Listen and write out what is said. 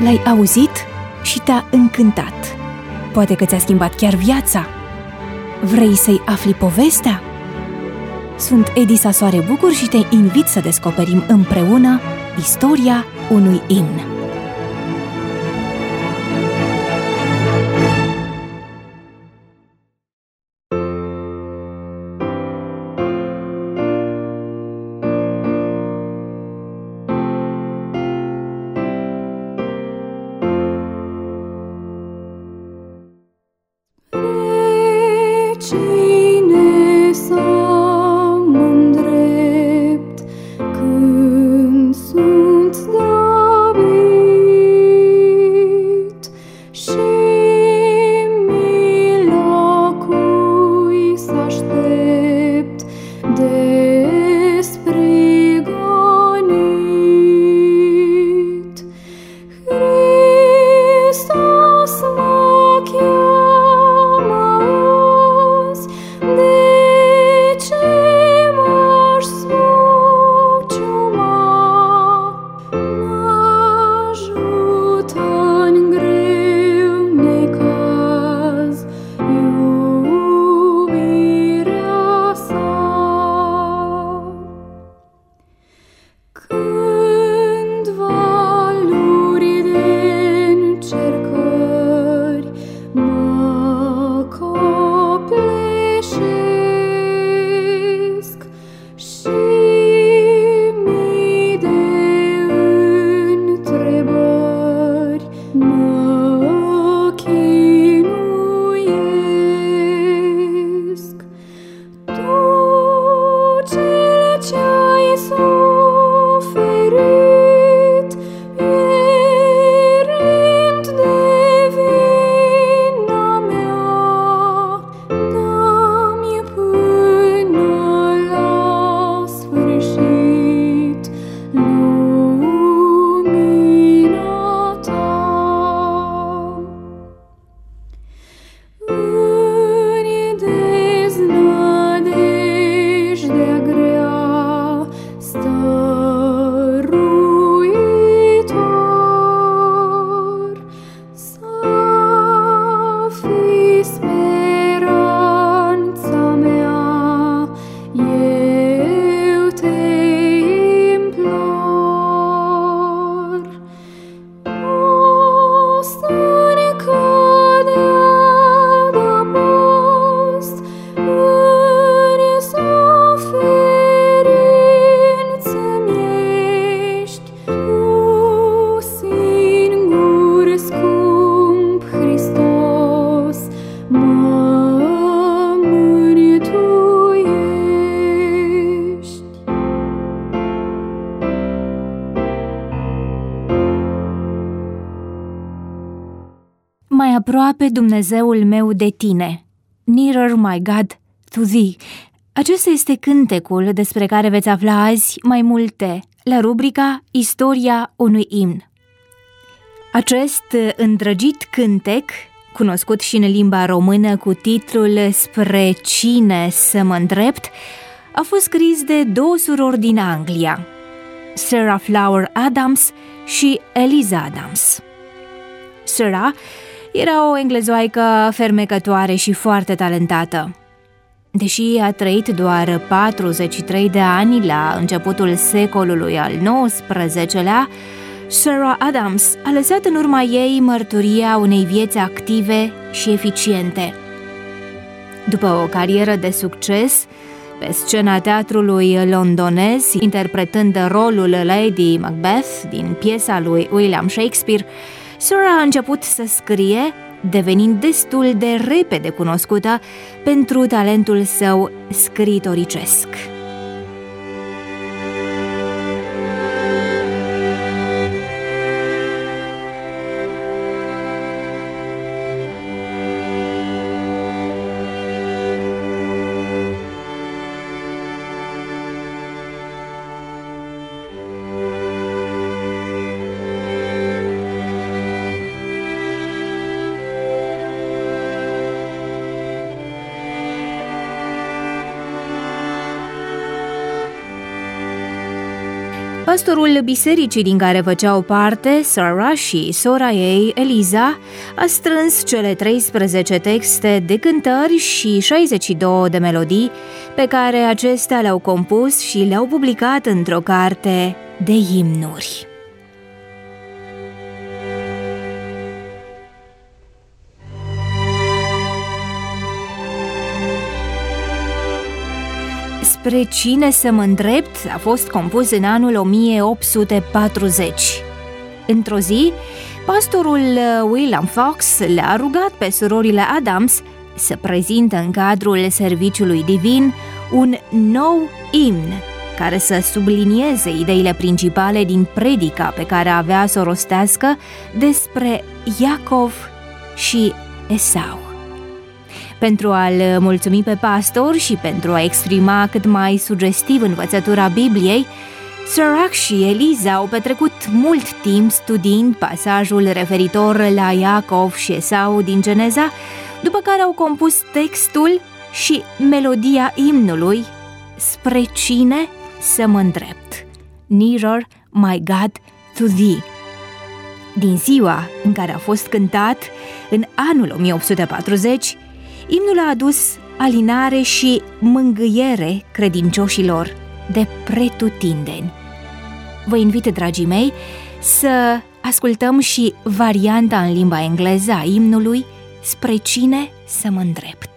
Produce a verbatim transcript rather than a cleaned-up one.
l-ai auzit și te-a încântat. Poate că ți-a schimbat chiar viața. Vrei să-i afli povestea? Sunt Edisa Soare Bucur și te invit să descoperim împreună istoria unui imn. Mai aproape, Dumnezeul meu, de tine. Nearer, my God, to thee. Acesta este cântecul despre care veți afla azi mai multe la rubrica Istoria unui imn. Acest îndrăgit cântec, cunoscut și în limba română cu titlul Spre cine să mă îndrept, a fost scris de două surori din Anglia, Sarah Flower Adams și Eliza Adams. Sarah era o englezoaică fermecătoare și foarte talentată. Deși a trăit doar patruzeci și trei de ani la începutul secolului al nouăsprezecelea, Sarah Adams a lăsat în urma ei mărturia unei vieți active și eficiente. După o carieră de succes pe scena teatrului londonez, interpretând rolul Lady Macbeth din piesa lui William Shakespeare, Sarah a început să scrie, devenind destul de repede cunoscută pentru talentul său scriitoricesc. Pastorul bisericii din care făceau parte, Sarah și sora ei, Eliza, a strâns cele treisprezece texte de cântări și șaizeci și două de melodii pe care acestea le-au compus și le-au publicat într-o carte de imnuri. Spre cine să mă îndrept a fost compus în anul o mie opt sute patruzeci. Într-o zi, pastorul William Fox le-a rugat pe surorile Adams să prezinte în cadrul serviciului divin un nou imn care să sublinieze ideile principale din predica pe care avea să o rostească despre Iacov și Esau. Pentru a-l mulțumi pe pastor și pentru a exprima cât mai sugestiv învățătura Bibliei, Sarah și Eliza au petrecut mult timp studiind pasajul referitor la Iacov și Esau din Geneza, după care au compus textul și melodia imnului Spre cine să mă îndrept, Nearer, my God, to thee. Din ziua în care a fost cântat, în anul o mie opt sute patruzeci, imnul a adus alinare și mângâiere credincioșilor de pretutindeni. Vă invit, dragii mei, să ascultăm și varianta în limba engleză a imnului Spre cine să mă îndrept.